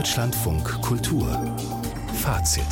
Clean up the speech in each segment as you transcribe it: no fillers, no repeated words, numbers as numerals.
Deutschlandfunk Kultur Fazit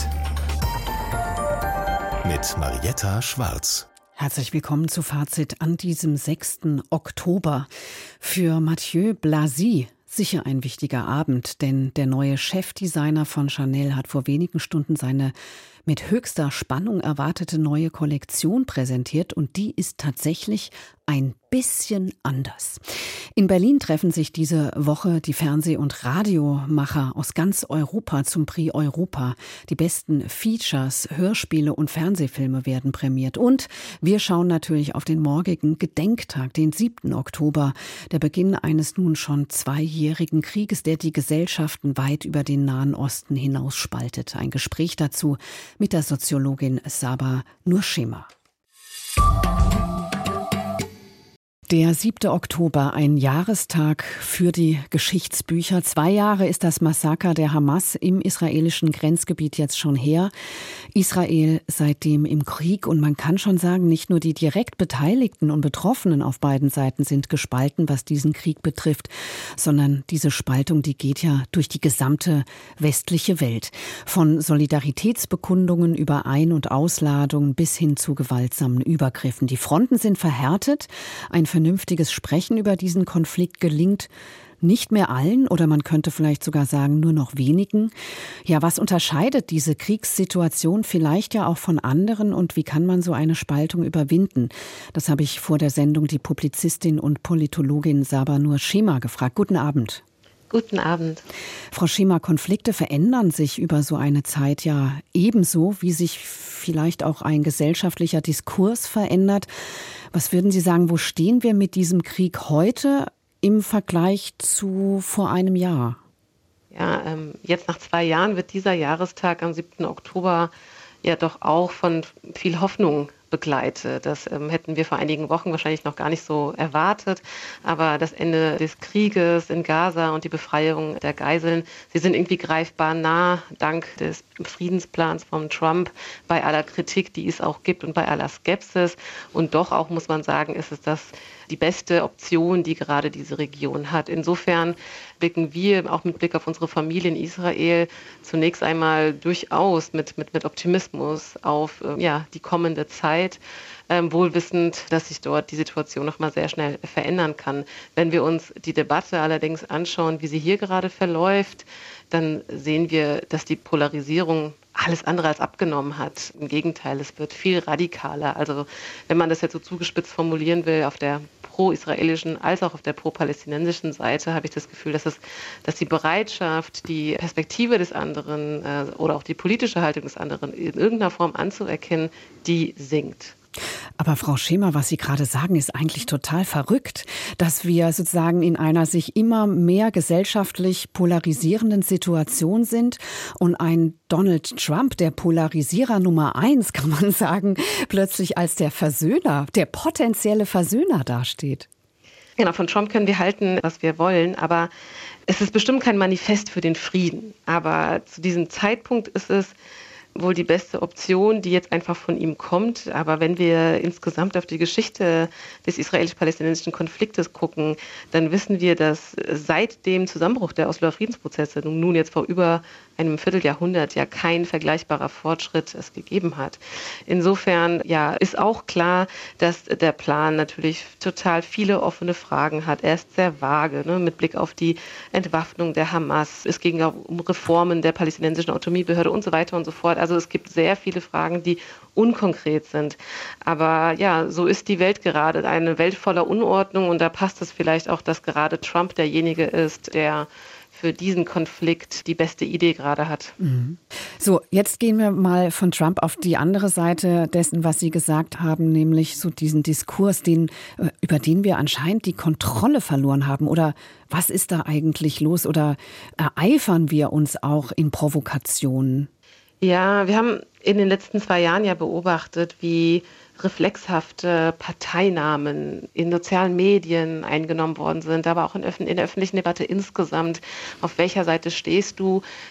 mit Marietta Schwarz. Herzlich willkommen zu Fazit an diesem 6. Oktober. Für Mathieu Blazy sicher ein wichtiger Abend, denn der neue Chefdesigner von Chanel hat vor wenigen Stunden seine mit höchster Spannung erwartete neue Kollektion präsentiert und die ist tatsächlich ein bisschen anders. In Berlin treffen sich diese Woche die Fernseh- und Radiomacher aus ganz Europa zum Prix Europa. Die besten Features, Hörspiele und Fernsehfilme werden prämiert. Und wir schauen natürlich auf den morgigen Gedenktag, den 7. Oktober, der Beginn eines nun schon 2-jährigen Krieges, der die Gesellschaften weit über den Nahen Osten hinaus spaltet. Ein Gespräch dazu mit der Soziologin Saba Nurshema. Der 7. Oktober, ein Jahrestag für die Geschichtsbücher. 2 Jahre ist das Massaker der Hamas im israelischen Grenzgebiet jetzt schon her. Israel seitdem im Krieg und man kann schon sagen, nicht nur die direkt Beteiligten und Betroffenen auf beiden Seiten sind gespalten, was diesen Krieg betrifft, sondern diese Spaltung, die geht ja durch die gesamte westliche Welt. Von Solidaritätsbekundungen über Ein- und Ausladungen bis hin zu gewaltsamen Übergriffen. Die Fronten sind verhärtet, ein vernünftiges Sprechen über diesen Konflikt gelingt nicht mehr allen oder man könnte vielleicht sogar sagen nur noch wenigen. Ja, was unterscheidet diese Kriegssituation vielleicht ja auch von anderen und wie kann man so eine Spaltung überwinden? Das habe ich vor der Sendung die Publizistin und Politologin Saba Nurshema gefragt. Guten Abend. Guten Abend. Frau Schema, Konflikte verändern sich über so eine Zeit ja ebenso, wie sich vielleicht auch ein gesellschaftlicher Diskurs verändert. Was würden Sie sagen, wo stehen wir mit diesem Krieg heute im Vergleich zu vor einem Jahr? Ja, jetzt nach 2 Jahren wird dieser Jahrestag am 7. Oktober ja doch auch von viel Hoffnung begleitet. Das hätten wir vor einigen Wochen wahrscheinlich noch gar nicht so erwartet. Aber das Ende des Krieges in Gaza und die Befreiung der Geiseln, sie sind irgendwie greifbar nah, dank des Friedensplans von Trump, bei aller Kritik, die es auch gibt und bei aller Skepsis. Und doch auch, muss man sagen, ist es die beste Option, die gerade diese Region hat. Insofern blicken wir auch mit Blick auf unsere Familie in Israel zunächst einmal durchaus mit Optimismus auf die kommende Zeit, wohl wissend, dass sich dort die Situation noch mal sehr schnell verändern kann. Wenn wir uns die Debatte allerdings anschauen, wie sie hier gerade verläuft, dann sehen wir, dass die Polarisierung alles andere als abgenommen hat. Im Gegenteil, es wird viel radikaler. Also wenn man das jetzt so zugespitzt formulieren will, auf der pro-israelischen als auch auf der pro-palästinensischen Seite habe ich das Gefühl, dass die Bereitschaft, die Perspektive des anderen oder auch die politische Haltung des anderen in irgendeiner Form anzuerkennen, die sinkt. Aber Frau Schema, was Sie gerade sagen, ist eigentlich total verrückt, dass wir sozusagen in einer sich immer mehr gesellschaftlich polarisierenden Situation sind und ein Donald Trump, der Polarisierer Nummer 1, kann man sagen, plötzlich als der Versöhner, der potenzielle Versöhner dasteht. Genau, von Trump können wir halten, was wir wollen, aber es ist bestimmt kein Manifest für den Frieden. Aber zu diesem Zeitpunkt ist es wohl die beste Option, die jetzt einfach von ihm kommt. Aber wenn wir insgesamt auf die Geschichte des israelisch-palästinensischen Konfliktes gucken, dann wissen wir, dass seit dem Zusammenbruch der Osloer Friedensprozesse, nun jetzt vor über einem Vierteljahrhundert, ja kein vergleichbarer Fortschritt es gegeben hat. Insofern ist auch klar, dass der Plan natürlich total viele offene Fragen hat. Er ist sehr vage, mit Blick auf die Entwaffnung der Hamas. Es ging auch um Reformen der palästinensischen Autonomiebehörde und so weiter und so fort. Also es gibt sehr viele Fragen, die unkonkret sind. Aber so ist die Welt gerade, eine Welt voller Unordnung und da passt es vielleicht auch, dass gerade Trump derjenige ist, der für diesen Konflikt die beste Idee gerade hat. So, jetzt gehen wir mal von Trump auf die andere Seite dessen, was Sie gesagt haben, nämlich so diesen Diskurs, über den wir anscheinend die Kontrolle verloren haben. Oder was ist da eigentlich los? Oder ereifern wir uns auch in Provokationen? Ja, wir haben in den letzten 2 Jahren ja beobachtet, wie reflexhafte Parteinamen in sozialen Medien eingenommen worden sind, aber auch in der öffentlichen Debatte insgesamt. Auf welcher Seite stehst du?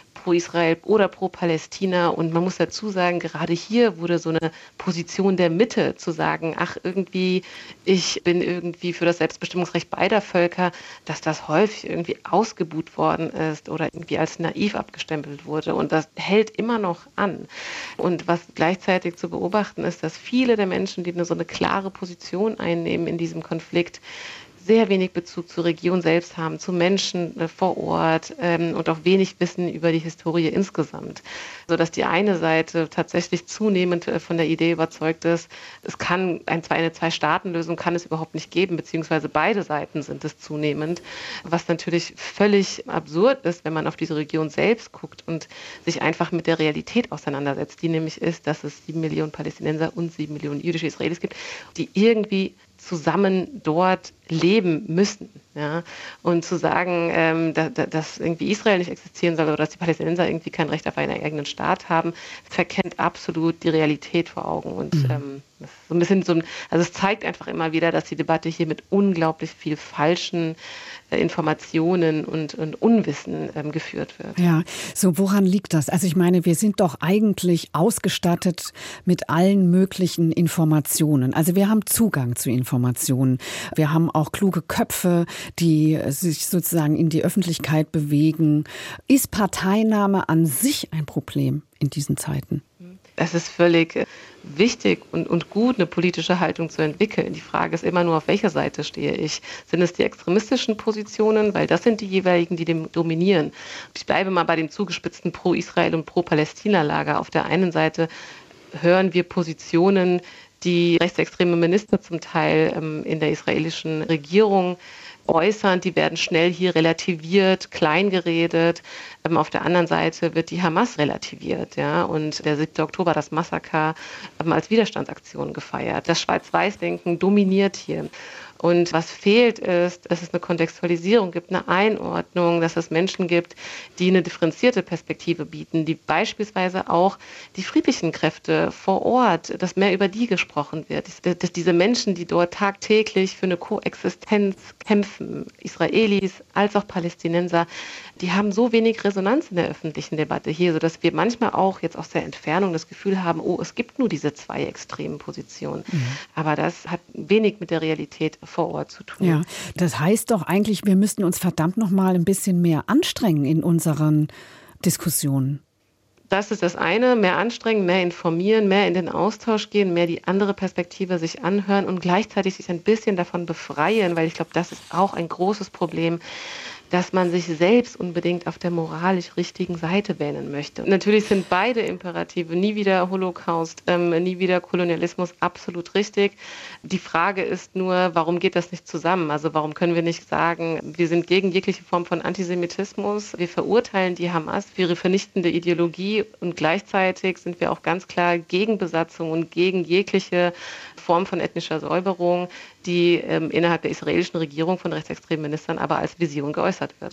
pro Israel oder pro Palästina. Und man muss dazu sagen, gerade hier wurde so eine Position der Mitte zu sagen, ach irgendwie, ich bin irgendwie für das Selbstbestimmungsrecht beider Völker, dass das häufig irgendwie ausgebuht worden ist oder irgendwie als naiv abgestempelt wurde. Und das hält immer noch an. Und was gleichzeitig zu beobachten ist, dass viele der Menschen, die so eine klare Position einnehmen in diesem Konflikt, sehr wenig Bezug zur Region selbst haben, zu Menschen vor Ort und auch wenig Wissen über die Historie insgesamt. Sodass die eine Seite tatsächlich zunehmend von der Idee überzeugt ist, es kann eine Zwei-Staaten-Lösung kann es überhaupt nicht geben, beziehungsweise beide Seiten sind es zunehmend, was natürlich völlig absurd ist, wenn man auf diese Region selbst guckt und sich einfach mit der Realität auseinandersetzt, die nämlich ist, dass es 7 Millionen Palästinenser und 7 Millionen jüdische Israelis gibt, die irgendwie zusammen dort leben müssen. Ja? Und zu sagen, dass irgendwie Israel nicht existieren soll oder dass die Palästinenser irgendwie kein Recht auf einen eigenen Staat haben, verkennt absolut die Realität vor Augen. Und das ist so ein bisschen also es zeigt einfach immer wieder, dass die Debatte hier mit unglaublich viel falschen Informationen und Unwissen geführt wird. Ja, so woran liegt das? Also ich meine, wir sind doch eigentlich ausgestattet mit allen möglichen Informationen. Also wir haben Zugang zu Informationen. Wir haben auch kluge Köpfe, die sich sozusagen in die Öffentlichkeit bewegen. Ist Parteinahme an sich ein Problem in diesen Zeiten? Es ist völlig wichtig und gut, eine politische Haltung zu entwickeln. Die Frage ist immer nur, auf welcher Seite stehe ich? Sind es die extremistischen Positionen? Weil das sind die jeweiligen, die dem dominieren. Ich bleibe mal bei dem zugespitzten Pro-Israel- und Pro-Palästina-Lager. Auf der einen Seite hören wir Positionen, die rechtsextreme Minister zum Teil in der israelischen Regierung äußern, die werden schnell hier relativiert, kleingeredet. Auf der anderen Seite wird die Hamas relativiert, ja, und der 7. Oktober, das Massaker, als Widerstandsaktion gefeiert. Das Schwarz-Weiß-Denken dominiert hier. Und was fehlt ist, dass es eine Kontextualisierung gibt, eine Einordnung, dass es Menschen gibt, die eine differenzierte Perspektive bieten, die beispielsweise auch die friedlichen Kräfte vor Ort, dass mehr über die gesprochen wird, dass diese Menschen, die dort tagtäglich für eine Koexistenz kämpfen, Israelis als auch Palästinenser, die haben so wenig Resonanz in der öffentlichen Debatte hier, sodass wir manchmal auch jetzt aus der Entfernung das Gefühl haben, oh, es gibt nur diese zwei extremen Positionen. Mhm. Aber das hat wenig mit der Realität vor Ort zu tun. Ja, das heißt doch eigentlich, wir müssten uns verdammt noch mal ein bisschen mehr anstrengen in unseren Diskussionen. Das ist das eine, mehr anstrengen, mehr informieren, mehr in den Austausch gehen, mehr die andere Perspektive sich anhören und gleichzeitig sich ein bisschen davon befreien, weil ich glaube, das ist auch ein großes Problem, dass man sich selbst unbedingt auf der moralisch richtigen Seite wähnen möchte. Und natürlich sind beide Imperative, nie wieder Holocaust, nie wieder Kolonialismus, absolut richtig. Die Frage ist nur, warum geht das nicht zusammen? Also warum können wir nicht sagen, wir sind gegen jegliche Form von Antisemitismus, wir verurteilen die Hamas für ihre vernichtende Ideologie und gleichzeitig sind wir auch ganz klar gegen Besatzung und gegen jegliche Form von ethnischer Säuberung, die innerhalb der israelischen Regierung von rechtsextremen Ministern aber als Vision geäußert wird.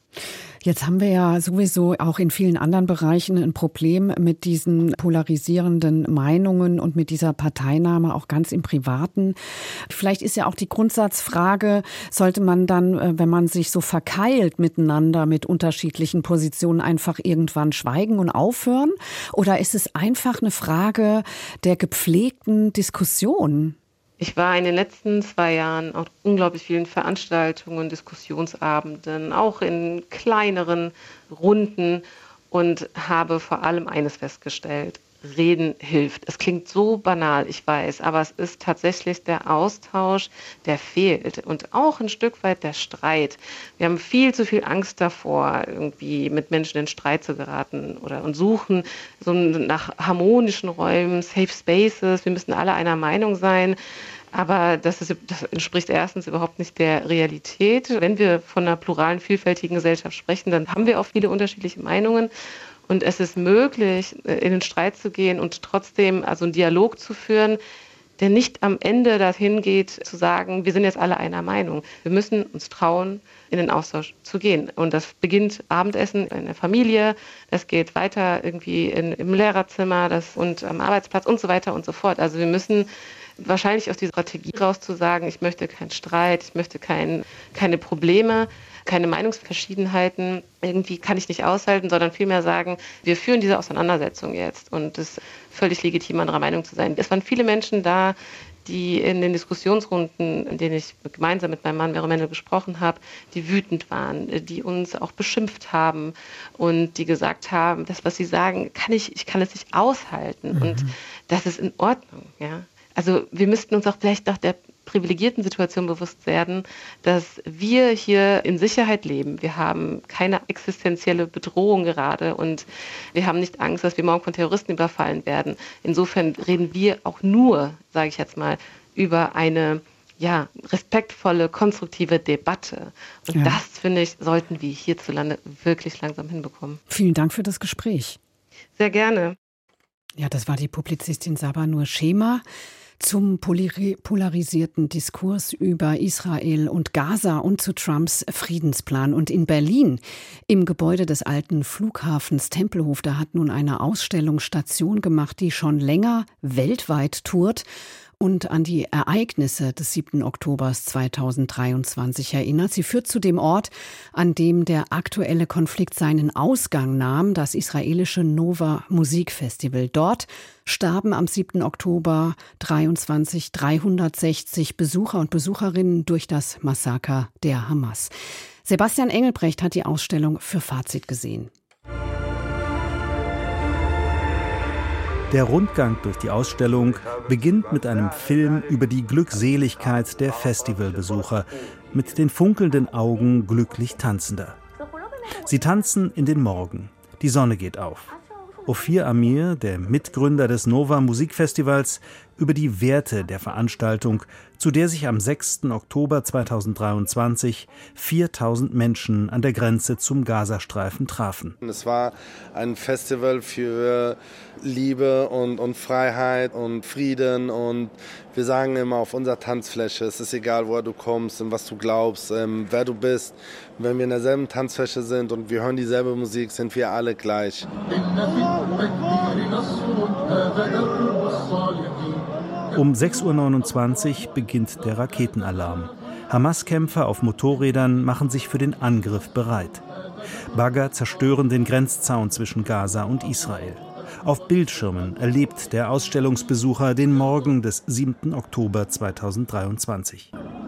Jetzt haben wir ja sowieso auch in vielen anderen Bereichen ein Problem mit diesen polarisierenden Meinungen und mit dieser Parteinahme, auch ganz im Privaten. Vielleicht ist ja auch die Grundsatzfrage, sollte man dann, wenn man sich so verkeilt miteinander mit unterschiedlichen Positionen, einfach irgendwann schweigen und aufhören? Oder ist es einfach eine Frage der gepflegten Diskussion? Ich war in den letzten 2 Jahren auf unglaublich vielen Veranstaltungen, Diskussionsabenden, auch in kleineren Runden und habe vor allem eines festgestellt: Reden hilft. Es klingt so banal, ich weiß, aber es ist tatsächlich der Austausch, der fehlt und auch ein Stück weit der Streit. Wir haben viel zu viel Angst davor, irgendwie mit Menschen in Streit zu geraten und suchen so nach harmonischen Räumen, Safe Spaces. Wir müssen alle einer Meinung sein. Aber das entspricht erstens überhaupt nicht der Realität. Wenn wir von einer pluralen, vielfältigen Gesellschaft sprechen, dann haben wir auch viele unterschiedliche Meinungen. Und es ist möglich, in den Streit zu gehen und trotzdem also einen Dialog zu führen, der nicht am Ende dahin geht, zu sagen, wir sind jetzt alle einer Meinung. Wir müssen uns trauen, in den Austausch zu gehen. Und das beginnt Abendessen in der Familie, das geht weiter irgendwie im Lehrerzimmer und am Arbeitsplatz und so weiter und so fort. Also wir müssen wahrscheinlich aus dieser Strategie raus zu sagen, ich möchte keinen Streit, ich möchte keine Probleme, keine Meinungsverschiedenheiten irgendwie kann ich nicht aushalten, sondern vielmehr sagen, wir führen diese Auseinandersetzung jetzt und es ist völlig legitim, anderer Meinung zu sein. Es waren viele Menschen da, die in den Diskussionsrunden, in denen ich gemeinsam mit meinem Mann Vero Mendel gesprochen habe, die wütend waren, die uns auch beschimpft haben und die gesagt haben, das, was sie sagen, ich kann es nicht aushalten und das ist in Ordnung. Ja? Also wir müssten uns auch vielleicht nach der privilegierten Situation bewusst werden, dass wir hier in Sicherheit leben. Wir haben keine existenzielle Bedrohung gerade und wir haben nicht Angst, dass wir morgen von Terroristen überfallen werden. Insofern reden wir auch nur, sage ich jetzt mal, über eine respektvolle, konstruktive Debatte. Und das, finde ich, sollten wir hierzulande wirklich langsam hinbekommen. Vielen Dank für das Gespräch. Sehr gerne. Ja, das war die Publizistin Sabanur Schema zum polarisierten Diskurs über Israel und Gaza und zu Trumps Friedensplan. Und in Berlin, im Gebäude des alten Flughafens Tempelhof, da hat nun eine Ausstellung Station gemacht, die schon länger weltweit tourt und an die Ereignisse des 7. Oktobers 2023 erinnert. Sie führt zu dem Ort, an dem der aktuelle Konflikt seinen Ausgang nahm, das israelische Nova Musikfestival. Dort starben am 7. Oktober 23 360 Besucher und Besucherinnen durch das Massaker der Hamas. Sebastian Engelbrecht hat die Ausstellung für Fazit gesehen. Der Rundgang durch die Ausstellung beginnt mit einem Film über die Glückseligkeit der Festivalbesucher mit den funkelnden Augen glücklich Tanzender. Sie tanzen in den Morgen. Die Sonne geht auf. Ophir Amir, der Mitgründer des Nova Musikfestivals, über die Werte der Veranstaltung, zu der sich am 6. Oktober 2023 4.000 Menschen an der Grenze zum Gazastreifen trafen. Es war ein Festival für Liebe und Freiheit und Frieden und wir sagen immer auf unserer Tanzfläche, es ist egal, woher du kommst und was du glaubst, wer du bist. Wenn wir in derselben Tanzfläche sind und wir hören dieselbe Musik, sind wir alle gleich. Um 6.29 Uhr beginnt der Raketenalarm. Hamas-Kämpfer auf Motorrädern machen sich für den Angriff bereit. Bagger zerstören den Grenzzaun zwischen Gaza und Israel. Auf Bildschirmen erlebt der Ausstellungsbesucher den Morgen des 7. Oktober 2023.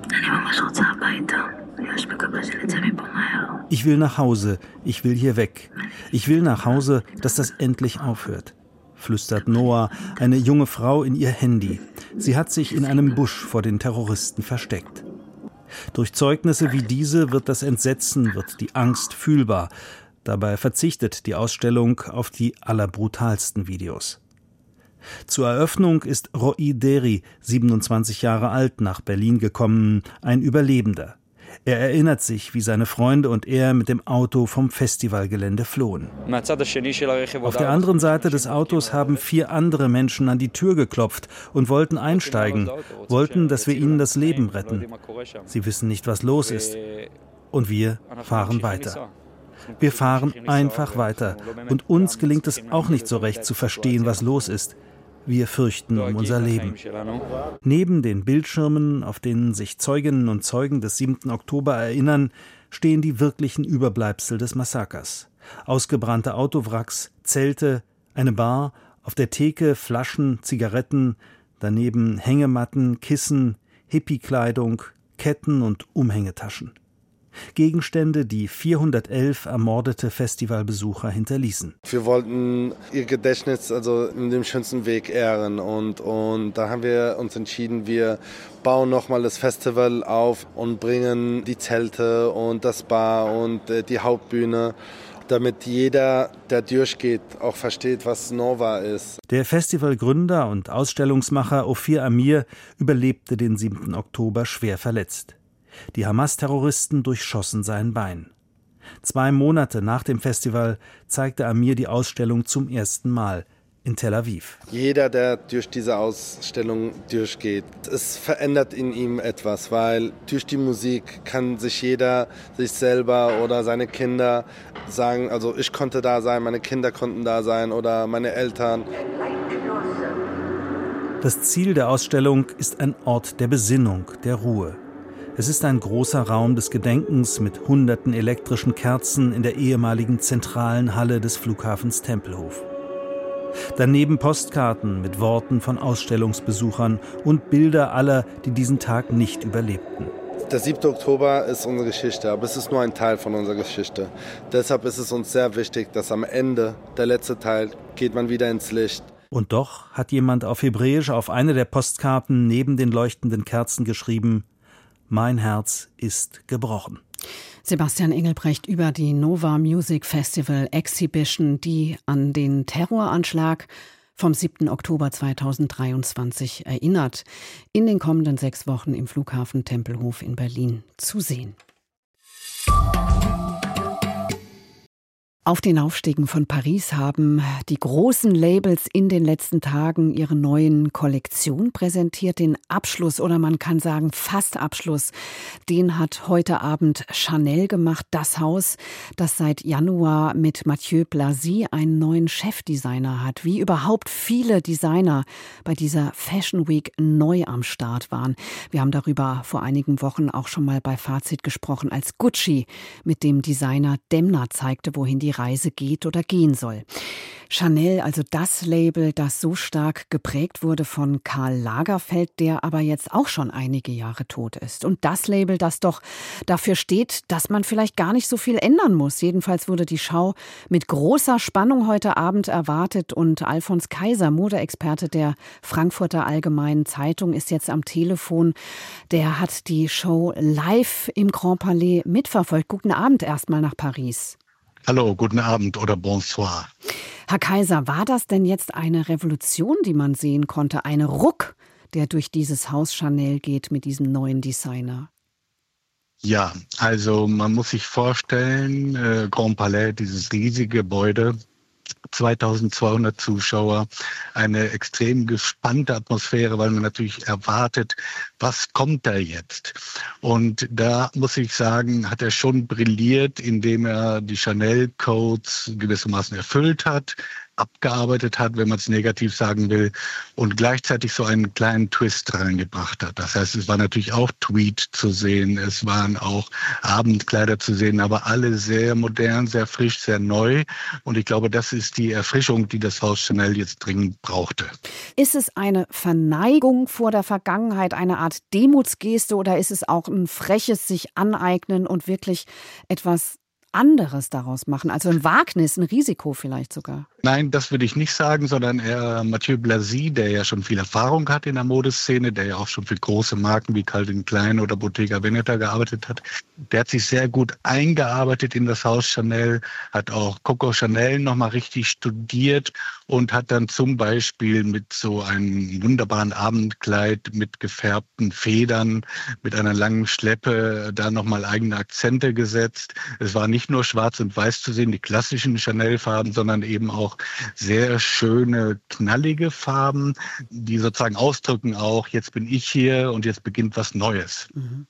Ich will nach Hause, ich will hier weg. Ich will nach Hause, dass das endlich aufhört, flüstert Noah, eine junge Frau, in ihr Handy. Sie hat sich in einem Busch vor den Terroristen versteckt. Durch Zeugnisse wie diese wird das Entsetzen, wird die Angst fühlbar. Dabei verzichtet die Ausstellung auf die allerbrutalsten Videos. Zur Eröffnung ist Ro'i Deri, 27 Jahre alt, nach Berlin gekommen, ein Überlebender. Er erinnert sich, wie seine Freunde und er mit dem Auto vom Festivalgelände flohen. Auf der anderen Seite des Autos haben 4 andere Menschen an die Tür geklopft und wollten einsteigen, wollten, dass wir ihnen das Leben retten. Sie wissen nicht, was los ist. Und wir fahren weiter. Wir fahren einfach weiter. Und uns gelingt es auch nicht so recht zu verstehen, was los ist. Wir fürchten um unser Leben. Neben den Bildschirmen, auf denen sich Zeuginnen und Zeugen des 7. Oktober erinnern, stehen die wirklichen Überbleibsel des Massakers. Ausgebrannte Autowracks, Zelte, eine Bar, auf der Theke Flaschen, Zigaretten, daneben Hängematten, Kissen, Hippie-Kleidung, Ketten und Umhängetaschen. Gegenstände, die 411 ermordete Festivalbesucher hinterließen. Wir wollten ihr Gedächtnis also in dem schönsten Weg ehren und da haben wir uns entschieden, wir bauen nochmal das Festival auf und bringen die Zelte und das Bar und die Hauptbühne, damit jeder, der durchgeht, auch versteht, was Nova ist. Der Festivalgründer und Ausstellungsmacher Ophir Amir überlebte den 7. Oktober schwer verletzt. Die Hamas-Terroristen durchschossen sein Bein. 2 Monate nach dem Festival zeigte Amir die Ausstellung zum ersten Mal in Tel Aviv. Jeder, der durch diese Ausstellung durchgeht, es verändert in ihm etwas, weil durch die Musik kann sich jeder sich selber oder seine Kinder sagen, also ich konnte da sein, meine Kinder konnten da sein oder meine Eltern. Das Ziel der Ausstellung ist ein Ort der Besinnung, der Ruhe. Es ist ein großer Raum des Gedenkens mit hunderten elektrischen Kerzen in der ehemaligen zentralen Halle des Flughafens Tempelhof. Daneben Postkarten mit Worten von Ausstellungsbesuchern und Bilder aller, die diesen Tag nicht überlebten. Der 7. Oktober ist unsere Geschichte, aber es ist nur ein Teil von unserer Geschichte. Deshalb ist es uns sehr wichtig, dass am Ende, der letzte Teil, geht man wieder ins Licht. Und doch hat jemand auf Hebräisch auf eine der Postkarten neben den leuchtenden Kerzen geschrieben: Mein Herz ist gebrochen. Sebastian Engelbrecht über die Nova Music Festival Exhibition, die an den Terroranschlag vom 7. Oktober 2023 erinnert. In den kommenden 6 Wochen im Flughafen Tempelhof in Berlin zu sehen. Auf den Aufstiegen von Paris haben die großen Labels in den letzten Tagen ihre neuen Kollektionen präsentiert. Den Abschluss, oder man kann sagen fast Abschluss, den hat heute Abend Chanel gemacht. Das Haus, das seit Januar mit Mathieu Blazy einen neuen Chefdesigner hat. Wie überhaupt viele Designer bei dieser Fashion Week neu am Start waren. Wir haben darüber vor einigen Wochen auch schon mal bei Fazit gesprochen, als Gucci mit dem Designer Demna zeigte, wohin die Reise geht oder gehen soll. Chanel, also das Label, das so stark geprägt wurde von Karl Lagerfeld, der aber jetzt auch schon einige Jahre tot ist. Und das Label, das doch dafür steht, dass man vielleicht gar nicht so viel ändern muss. Jedenfalls wurde die Schau mit großer Spannung heute Abend erwartet. Und Alfons Kaiser, Modeexperte der Frankfurter Allgemeinen Zeitung, ist jetzt am Telefon. Der hat die Show live im Grand Palais mitverfolgt. Guten Abend erstmal nach Paris. Hallo, guten Abend oder bonsoir. Herr Kaiser, war das denn jetzt eine Revolution, die man sehen konnte? Ein Ruck, der durch dieses Haus Chanel geht mit diesem neuen Designer? Ja, also man muss sich vorstellen, Grand Palais, dieses riesige Gebäude, 2200 Zuschauer, eine extrem gespannte Atmosphäre, weil man natürlich erwartet, was kommt da jetzt? Und da muss ich sagen, hat er schon brilliert, indem er die Chanel-Codes gewissermaßen erfüllt hat, abgearbeitet hat, wenn man es negativ sagen will, und gleichzeitig so einen kleinen Twist reingebracht hat. Das heißt, es war natürlich auch Tweed zu sehen, es waren auch Abendkleider zu sehen, aber alle sehr modern, sehr frisch, sehr neu. Und ich glaube, das ist die Erfrischung, die das Haus Chanel jetzt dringend brauchte. Ist es eine Verneigung vor der Vergangenheit, eine Art Demutsgeste, oder ist es auch ein freches sich aneignen und wirklich etwas anderes daraus machen? Also ein Wagnis, ein Risiko vielleicht sogar? Nein, das würde ich nicht sagen, sondern eher Mathieu Blazy, der ja schon viel Erfahrung hat in der Modeszene, der ja auch schon für große Marken wie Calvin Klein oder Bottega Veneta gearbeitet hat. Der hat sich sehr gut eingearbeitet in das Haus Chanel, hat auch Coco Chanel nochmal richtig studiert und hat dann zum Beispiel mit so einem wunderbaren Abendkleid mit gefärbten Federn, mit einer langen Schleppe da nochmal eigene Akzente gesetzt. Es war nicht nur schwarz und weiß zu sehen, die klassischen Chanel-Farben, sondern eben auch sehr schöne, knallige Farben, die sozusagen ausdrücken auch, jetzt bin ich hier und jetzt beginnt was Neues.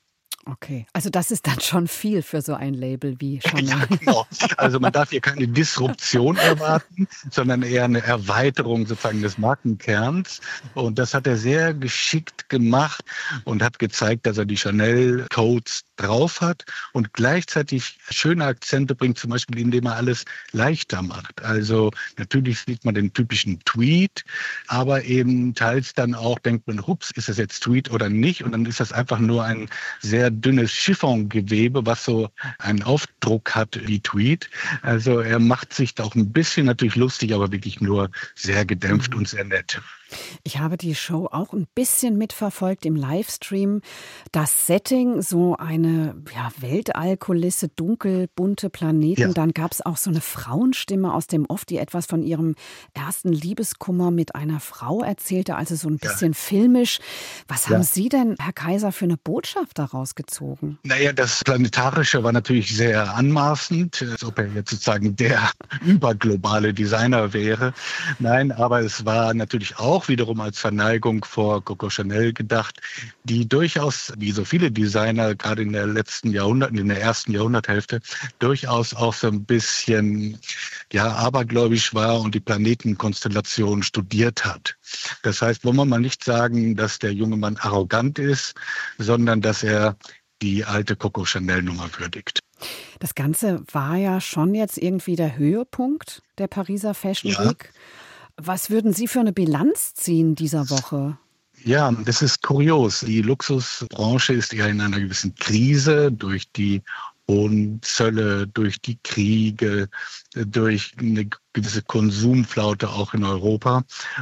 Okay, also das ist dann schon viel für so ein Label wie Chanel. Ja, genau. Also man darf hier keine Disruption erwarten, sondern eher eine Erweiterung sozusagen des Markenkerns. Und das hat er sehr geschickt gemacht und hat gezeigt, dass er die Chanel-Codes drauf hat und gleichzeitig schöne Akzente bringt, zum Beispiel indem er alles leichter macht. Also natürlich sieht man den typischen Tweed, aber eben teils dann auch denkt man, hups, ist das jetzt Tweed oder nicht? Und dann ist das einfach nur ein sehr dünnes Chiffongewebe, was so einen Aufdruck hat wie Tweed. Also er macht sich da auch ein bisschen natürlich lustig, aber wirklich nur sehr gedämpft und sehr nett. Ich habe die Show auch ein bisschen mitverfolgt im Livestream. Das Setting, so eine Weltallkulisse, dunkel, bunte Planeten. Ja. Dann gab es auch so eine Frauenstimme aus dem Off, die etwas von ihrem ersten Liebeskummer mit einer Frau erzählte, also so ein bisschen filmisch. Was haben Sie denn, Herr Kaiser, für eine Botschaft daraus gezogen? Naja, das Planetarische war natürlich sehr anmaßend, als ob er jetzt sozusagen der überglobale Designer wäre. Nein, aber es war natürlich auch wiederum als Verneigung vor Coco Chanel gedacht, die durchaus, wie so viele Designer, gerade in der letzten Jahrhundert, in der ersten Jahrhunderthälfte, durchaus auch so ein bisschen abergläubisch war und die Planetenkonstellation studiert hat. Das heißt, wollen wir mal nicht sagen, dass der junge Mann arrogant ist, sondern dass er die alte Coco Chanel-Nummer würdigt. Das Ganze war ja schon jetzt irgendwie der Höhepunkt der Pariser Fashion Week. Was würden Sie für eine Bilanz ziehen dieser Woche? Ja, das ist kurios. Die Luxusbranche ist eher in einer gewissen Krise durch die hohen Zölle, durch die Kriege, durch eine gewisse Konsumflaute auch in Europa.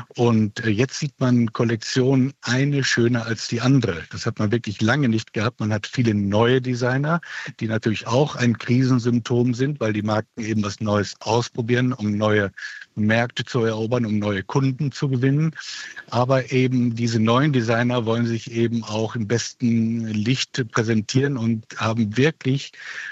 Und jetzt sieht man Kollektionen eine schöner als die andere. Das hat man wirklich lange nicht gehabt. Man hat viele neue Designer, die natürlich auch ein Krisensymptom sind, weil die Marken eben was Neues ausprobieren, um neue Märkte zu erobern, um neue Kunden zu gewinnen. Aber eben diese neuen Designer wollen sich eben auch im besten Licht präsentieren und haben wirklich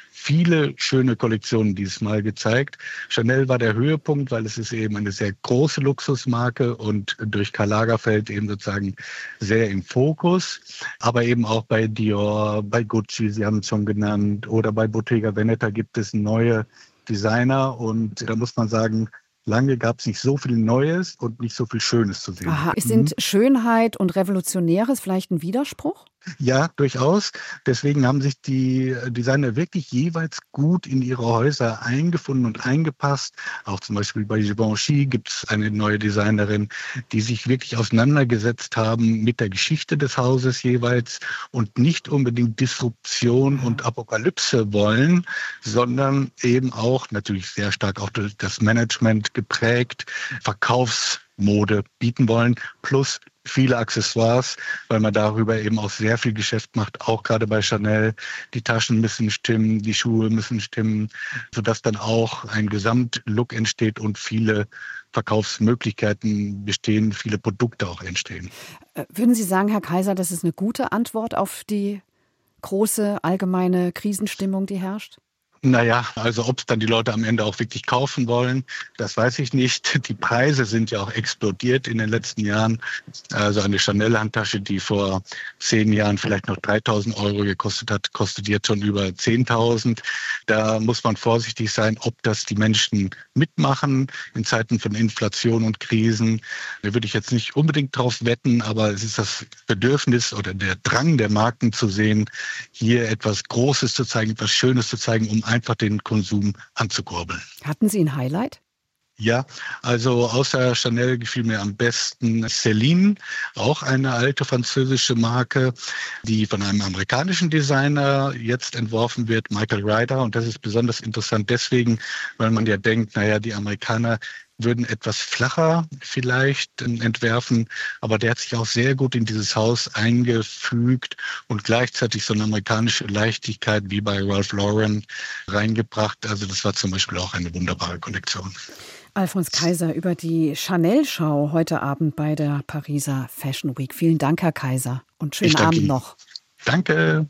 viele schöne Kollektionen dieses Mal gezeigt. Chanel war der Höhepunkt, weil es ist eben eine sehr große Luxusmarke und durch Karl Lagerfeld eben sozusagen sehr im Fokus. Aber eben auch bei Dior, bei Gucci, Sie haben es schon genannt, oder bei Bottega Veneta gibt es neue Designer. Und da muss man sagen, lange gab es nicht so viel Neues und nicht so viel Schönes zu sehen. Aha, sind Schönheit und Revolutionäres vielleicht ein Widerspruch? Ja, durchaus. Deswegen haben sich die Designer wirklich jeweils gut in ihre Häuser eingefunden und eingepasst. Auch zum Beispiel bei Givenchy gibt es eine neue Designerin, die sich wirklich auseinandergesetzt haben mit der Geschichte des Hauses jeweils und nicht unbedingt Disruption und Apokalypse wollen, sondern eben auch natürlich sehr stark auch durch das Management geprägt, Verkaufsmode bieten wollen, plus viele Accessoires, weil man darüber eben auch sehr viel Geschäft macht, auch gerade bei Chanel. Die Taschen müssen stimmen, die Schuhe müssen stimmen, sodass dann auch ein Gesamtlook entsteht und viele Verkaufsmöglichkeiten bestehen, viele Produkte auch entstehen. Würden Sie sagen, Herr Kaiser, das ist eine gute Antwort auf die große allgemeine Krisenstimmung, die herrscht? Naja, also ob es dann die Leute am Ende auch wirklich kaufen wollen, das weiß ich nicht. Die Preise sind ja auch explodiert in den letzten Jahren. Also eine Chanel-Handtasche, die vor 10 Jahren vielleicht noch 3.000 € gekostet hat, kostet jetzt schon über 10.000. Da muss man vorsichtig sein, ob das die Menschen mitmachen in Zeiten von Inflation und Krisen. Da würde ich jetzt nicht unbedingt drauf wetten, aber es ist das Bedürfnis oder der Drang der Marken zu sehen, hier etwas Großes zu zeigen, etwas Schönes zu zeigen, um einfach den Konsum anzukurbeln. Hatten Sie ein Highlight? Ja, also außer Chanel gefiel mir am besten Celine, auch eine alte französische Marke, die von einem amerikanischen Designer jetzt entworfen wird, Michael Ryder. Und das ist besonders interessant deswegen, weil man ja denkt, naja, die Amerikaner würden etwas flacher vielleicht entwerfen, aber der hat sich auch sehr gut in dieses Haus eingefügt und gleichzeitig so eine amerikanische Leichtigkeit wie bei Ralph Lauren reingebracht. Also das war zum Beispiel auch eine wunderbare Kollektion. Alfons Kaiser über die Chanel-Schau heute Abend bei der Pariser Fashion Week. Vielen Dank, Herr Kaiser, und schönen Abend noch. Danke.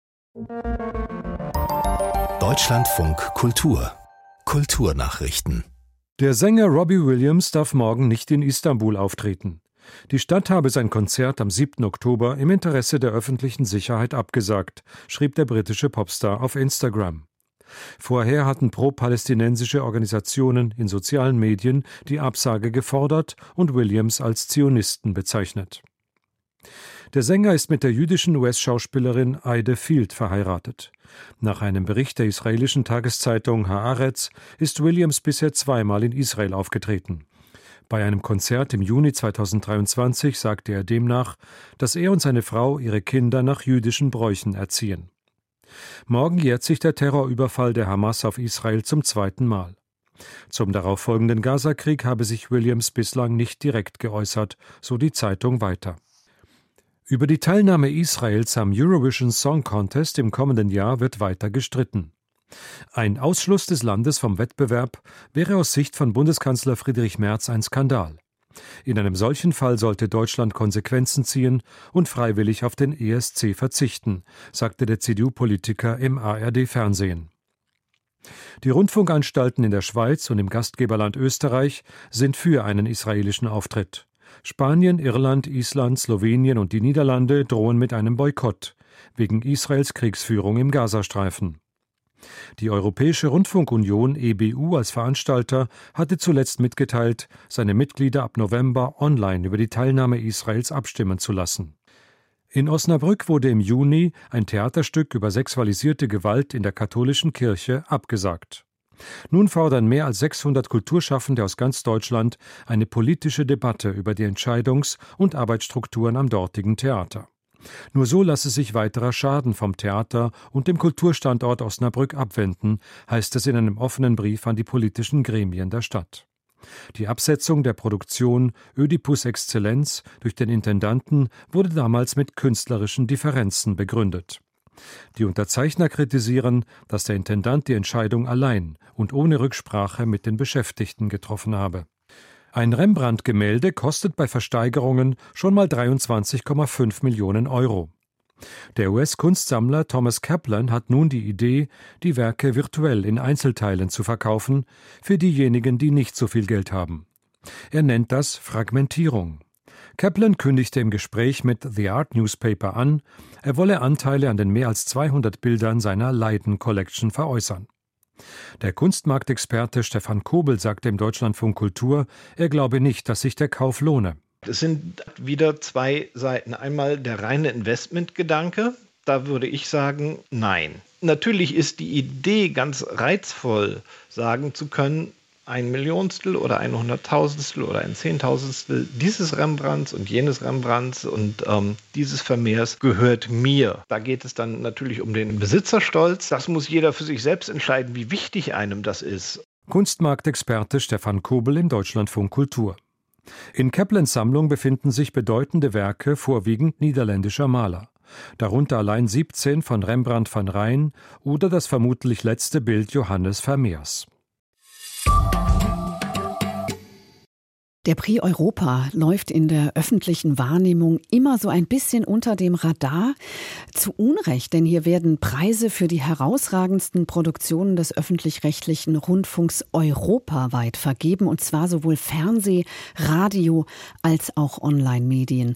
Deutschlandfunk Kultur. Kulturnachrichten. Der Sänger Robbie Williams darf morgen nicht in Istanbul auftreten. Die Stadt habe sein Konzert am 7. Oktober im Interesse der öffentlichen Sicherheit abgesagt, schrieb der britische Popstar auf Instagram. Vorher hatten pro-palästinensische Organisationen in sozialen Medien die Absage gefordert und Williams als Zionisten bezeichnet. Der Sänger ist mit der jüdischen US-Schauspielerin Ida Field verheiratet. Nach einem Bericht der israelischen Tageszeitung Haaretz ist Williams bisher zweimal in Israel aufgetreten. Bei einem Konzert im Juni 2023 sagte er demnach, dass er und seine Frau ihre Kinder nach jüdischen Bräuchen erziehen. Morgen jährt sich der Terrorüberfall der Hamas auf Israel zum 2. Mal. Zum darauffolgenden Gazakrieg habe sich Williams bislang nicht direkt geäußert, so die Zeitung weiter. Über die Teilnahme Israels am Eurovision Song Contest im kommenden Jahr wird weiter gestritten. Ein Ausschluss des Landes vom Wettbewerb wäre aus Sicht von Bundeskanzler Friedrich Merz ein Skandal. In einem solchen Fall sollte Deutschland Konsequenzen ziehen und freiwillig auf den ESC verzichten, sagte der CDU-Politiker im ARD-Fernsehen. Die Rundfunkanstalten in der Schweiz und im Gastgeberland Österreich sind für einen israelischen Auftritt. Spanien, Irland, Island, Slowenien und die Niederlande drohen mit einem Boykott wegen Israels Kriegsführung im Gazastreifen. Die Europäische Rundfunkunion EBU als Veranstalter hatte zuletzt mitgeteilt, seine Mitglieder ab November online über die Teilnahme Israels abstimmen zu lassen. In Osnabrück wurde im Juni ein Theaterstück über sexualisierte Gewalt in der katholischen Kirche abgesagt. Nun fordern mehr als 600 Kulturschaffende aus ganz Deutschland eine politische Debatte über die Entscheidungs- und Arbeitsstrukturen am dortigen Theater. Nur so lasse sich weiterer Schaden vom Theater und dem Kulturstandort Osnabrück abwenden, heißt es in einem offenen Brief an die politischen Gremien der Stadt. Die Absetzung der Produktion Ödipus Exzellenz durch den Intendanten wurde damals mit künstlerischen Differenzen begründet. Die Unterzeichner kritisieren, dass der Intendant die Entscheidung allein und ohne Rücksprache mit den Beschäftigten getroffen habe. Ein Rembrandt-Gemälde kostet bei Versteigerungen schon mal 23,5 Millionen Euro. Der US-Kunstsammler Thomas Kaplan hat nun die Idee, die Werke virtuell in Einzelteilen zu verkaufen, für diejenigen, die nicht so viel Geld haben. Er nennt das Fragmentierung. Kaplan kündigte im Gespräch mit The Art Newspaper an, er wolle Anteile an den mehr als 200 Bildern seiner Leiden Collection veräußern. Der Kunstmarktexperte Stefan Kobel sagte im Deutschlandfunk Kultur, er glaube nicht, dass sich der Kauf lohne. Es sind wieder zwei Seiten. Einmal der reine Investmentgedanke. Da würde ich sagen, nein. Natürlich ist die Idee ganz reizvoll, sagen zu können, 1/Millionstel oder 1/100.000stel oder 1/10.000stel dieses Rembrandts und jenes Rembrandts und dieses Vermehrs gehört mir. Da geht es dann natürlich um den Besitzerstolz. Das muss jeder für sich selbst entscheiden, wie wichtig einem das ist. Kunstmarktexperte Stefan Kobel im Deutschlandfunk Kultur. In Kaplans Sammlung befinden sich bedeutende Werke vorwiegend niederländischer Maler. Darunter allein 17 von Rembrandt van Rijn oder das vermutlich letzte Bild Johannes Vermeers. Der Prix Europa läuft in der öffentlichen Wahrnehmung immer so ein bisschen unter dem Radar. Zu Unrecht, denn hier werden Preise für die herausragendsten Produktionen des öffentlich-rechtlichen Rundfunks europaweit vergeben, und zwar sowohl Fernseh-, Radio- als auch Online-Medien.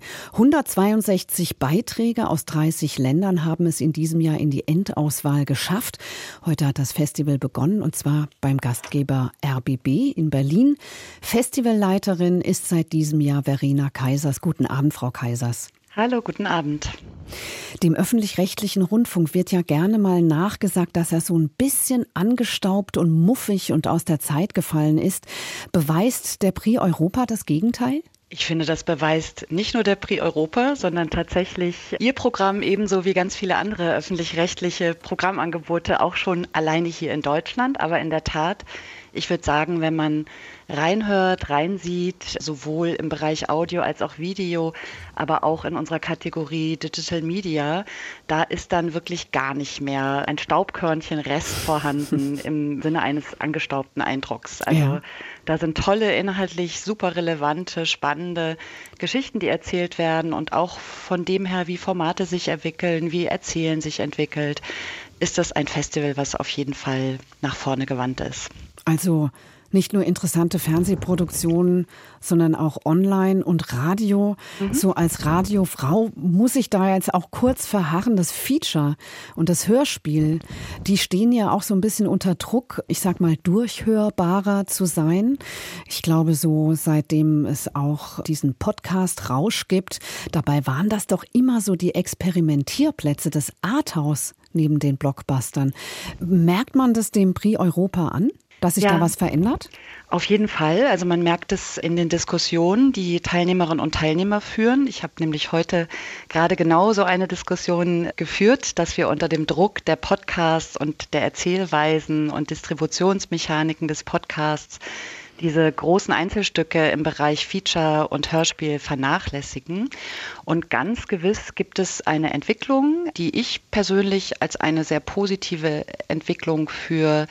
162 Beiträge aus 30 Ländern haben es in diesem Jahr in die Endauswahl geschafft. Heute hat das Festival begonnen, und zwar beim Gastgeber RBB in Berlin. Festivalleiterin ist seit diesem Jahr Verena Kaisers. Guten Abend, Frau Kaisers. Hallo, guten Abend. Dem öffentlich-rechtlichen Rundfunk wird ja gerne mal nachgesagt, dass er so ein bisschen angestaubt und muffig und aus der Zeit gefallen ist. Beweist der Prix Europa das Gegenteil? Ich finde, das beweist nicht nur der Prix Europa, sondern tatsächlich Ihr Programm ebenso wie ganz viele andere öffentlich-rechtliche Programmangebote auch schon alleine hier in Deutschland. Aber in der Tat, ich würde sagen, wenn man reinhört, reinsieht, sowohl im Bereich Audio als auch Video, aber auch in unserer Kategorie Digital Media, da ist dann wirklich gar nicht mehr ein Staubkörnchen Rest vorhanden im Sinne eines angestaubten Eindrucks. Also da sind tolle, inhaltlich super relevante, spannende Geschichten, die erzählt werden, und auch von dem her, wie Formate sich entwickeln, wie Erzählen sich entwickelt, ist das ein Festival, was auf jeden Fall nach vorne gewandt ist. Also nicht nur interessante Fernsehproduktionen, sondern auch Online und Radio. So als Radiofrau muss ich da jetzt auch kurz verharren. Das Feature und das Hörspiel, die stehen ja auch so ein bisschen unter Druck, ich sag mal, durchhörbarer zu sein. Ich glaube, so seitdem es auch diesen Podcast Rausch gibt, dabei waren das doch immer so die Experimentierplätze des Arthouse neben den Blockbustern. Merkt man das dem Prix Europa an, dass sich da was verändert? Auf jeden Fall. Also man merkt es in den Diskussionen, die Teilnehmerinnen und Teilnehmer führen. Ich habe nämlich heute gerade genau so eine Diskussion geführt, dass wir unter dem Druck der Podcasts und der Erzählweisen und Distributionsmechaniken des Podcasts diese großen Einzelstücke im Bereich Feature und Hörspiel vernachlässigen. Und ganz gewiss gibt es eine Entwicklung, die ich persönlich als eine sehr positive Entwicklung für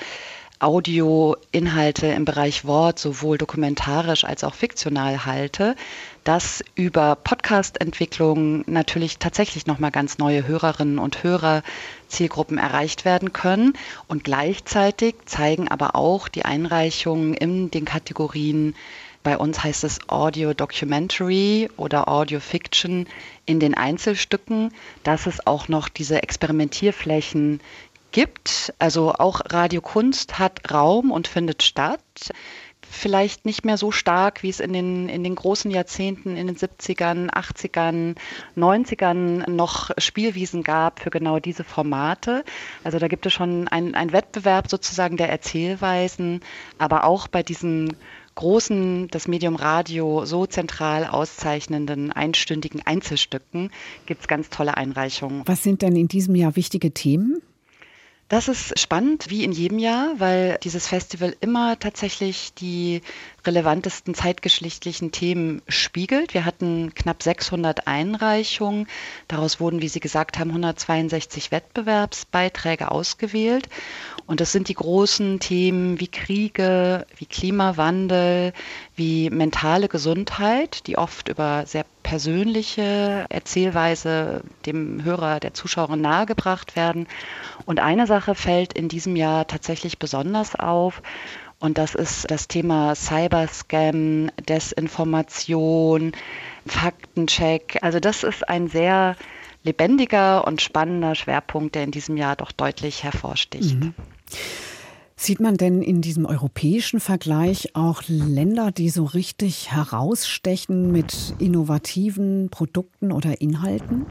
Audioinhalte im Bereich Wort, sowohl dokumentarisch als auch fiktional halte, dass über Podcast-Entwicklung natürlich tatsächlich nochmal ganz neue Hörerinnen und Hörer, Zielgruppen erreicht werden können. Und gleichzeitig zeigen aber auch die Einreichungen in den Kategorien, bei uns heißt es Audio Documentary oder Audio Fiction, in den Einzelstücken, dass es auch noch diese Experimentierflächen gibt. Also auch Radiokunst hat Raum und findet statt. vielleicht nicht mehr so stark, wie es in den großen Jahrzehnten, in den 70ern, 80ern, 90ern noch Spielwiesen gab für genau diese Formate. Also da gibt es schon einen Wettbewerb sozusagen der Erzählweisen, aber auch bei diesen großen, das Medium Radio so zentral auszeichnenden einstündigen Einzelstücken gibt es ganz tolle Einreichungen. Was sind denn in diesem Jahr wichtige Themen? Das ist spannend, wie in jedem Jahr, weil dieses Festival immer tatsächlich die relevantesten zeitgeschichtlichen Themen spiegelt. Wir hatten knapp 600 Einreichungen. Daraus wurden, wie Sie gesagt haben, 162 Wettbewerbsbeiträge ausgewählt. Und das sind die großen Themen wie Kriege, wie Klimawandel, wie mentale Gesundheit, die oft über sehr persönliche Erzählweise dem Hörer, der Zuschauerin nahegebracht werden. Und eine Sache fällt in diesem Jahr tatsächlich besonders auf. Und das ist das Thema Cyberscam, Desinformation, Faktencheck. Also das ist ein sehr lebendiger und spannender Schwerpunkt, der in diesem Jahr doch deutlich hervorsticht. Mhm. Sieht man denn in diesem europäischen Vergleich auch Länder, die so richtig herausstechen mit innovativen Produkten oder Inhalten?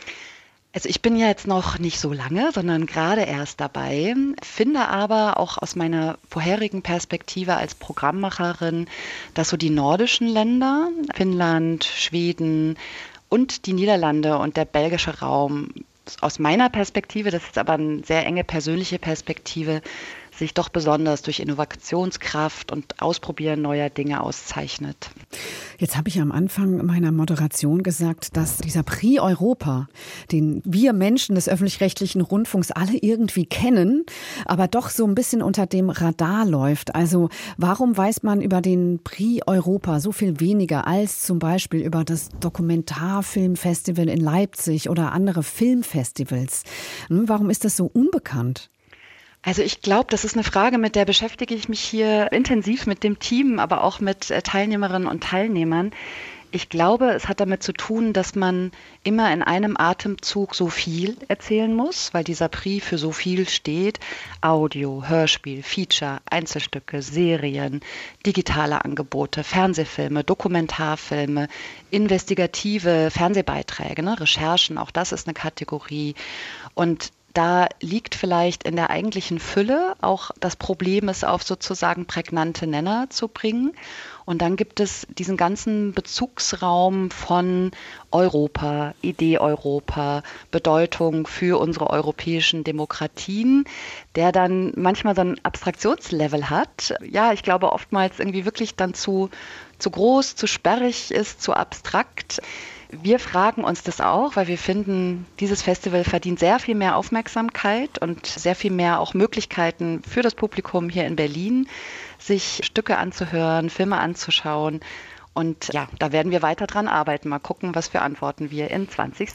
Also ich bin ja jetzt noch nicht so lange, sondern gerade erst dabei, finde aber auch aus meiner vorherigen Perspektive als Programmmacherin, dass so die nordischen Länder, Finnland, Schweden und die Niederlande und der belgische Raum, aus meiner Perspektive, das ist aber eine sehr enge persönliche Perspektive, sich doch besonders durch Innovationskraft und Ausprobieren neuer Dinge auszeichnet. Jetzt habe ich am Anfang meiner Moderation gesagt, dass dieser Prix Europa, den wir Menschen des öffentlich-rechtlichen Rundfunks alle irgendwie kennen, aber doch so ein bisschen unter dem Radar läuft. Also warum weiß man über den Prix Europa so viel weniger als zum Beispiel über das Dokumentarfilmfestival in Leipzig oder andere Filmfestivals? Warum ist das so unbekannt? Also ich glaube, das ist eine Frage, mit der beschäftige ich mich hier intensiv mit dem Team, aber auch mit Teilnehmerinnen und Teilnehmern. Ich glaube, es hat damit zu tun, dass man immer in einem Atemzug so viel erzählen muss, weil dieser Prix für so viel steht. Audio, Hörspiel, Feature, Einzelstücke, Serien, digitale Angebote, Fernsehfilme, Dokumentarfilme, investigative Fernsehbeiträge, Recherchen, auch das ist eine Kategorie. Und da liegt vielleicht in der eigentlichen Fülle auch das Problem, es auf sozusagen prägnante Nenner zu bringen. Und dann gibt es diesen ganzen Bezugsraum von Europa, Idee Europa, Bedeutung für unsere europäischen Demokratien, der dann manchmal so ein Abstraktionslevel hat. Ja, ich glaube oftmals irgendwie wirklich dann zu groß, zu sperrig ist, zu abstrakt. Wir fragen uns das auch, weil wir finden, dieses Festival verdient sehr viel mehr Aufmerksamkeit und sehr viel mehr auch Möglichkeiten für das Publikum hier in Berlin, sich Stücke anzuhören, Filme anzuschauen. Und ja, da werden wir weiter dran arbeiten. Mal gucken, was für Antworten wir in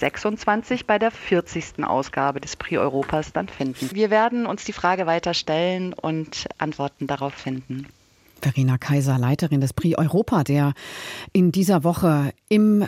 2026 bei der 40. Ausgabe des Prix Europas dann finden. Wir werden uns die Frage weiter stellen und Antworten darauf finden. Verena Kaiser, Leiterin des Prix Europa, der in dieser Woche im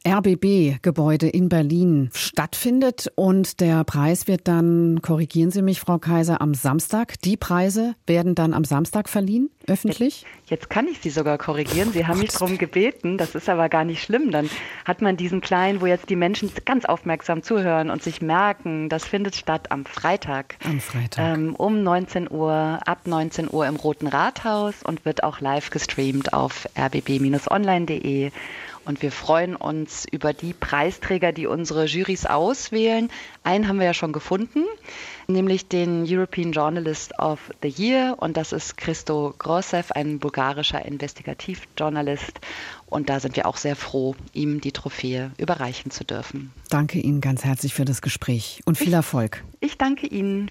RBB-Gebäude in Berlin stattfindet. Und der Preis wird dann, korrigieren Sie mich, Frau Kaiser, am Samstag. Die Preise werden dann am Samstag verliehen, öffentlich? Jetzt kann ich Sie sogar korrigieren. Sie haben mich darum gebeten. Das ist aber gar nicht schlimm. Dann hat man diesen kleinen, wo jetzt die Menschen ganz aufmerksam zuhören und sich merken, das findet statt am Freitag. Am Freitag. Um 19 Uhr, ab 19 Uhr im Roten Rathaus und wird auch live gestreamt auf rbb-online.de. Und wir freuen uns über die Preisträger, die unsere Jurys auswählen. Einen haben wir ja schon gefunden, nämlich den European Journalist of the Year. Und das ist Christo Grosev, ein bulgarischer Investigativjournalist. Und da sind wir auch sehr froh, ihm die Trophäe überreichen zu dürfen. Danke Ihnen ganz herzlich für das Gespräch und viel Erfolg. Ich danke Ihnen.